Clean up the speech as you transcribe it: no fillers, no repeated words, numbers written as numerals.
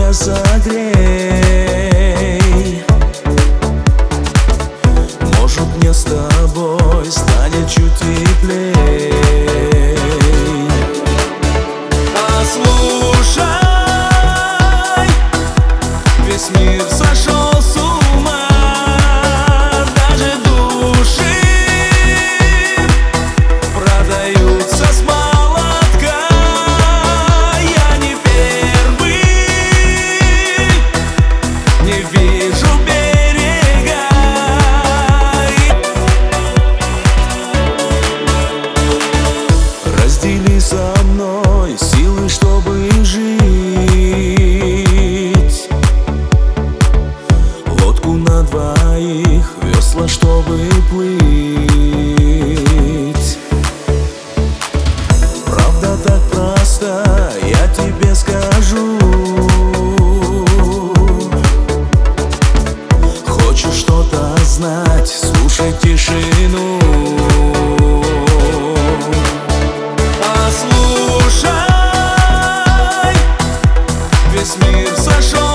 меня согрей. Может, мне с тобой станет чуть теплей. Послушай, весь мир сошел с ума, даже души продаются с молотка. Я не первый, не вижу берега. Раздели со мной силы, чтобы жить, лодку на двоих, весла, чтобы плыть. Правда так просто, я тебе скажу. Хочешь что-то знать, слушай тишину. Послушай, весь мир сошел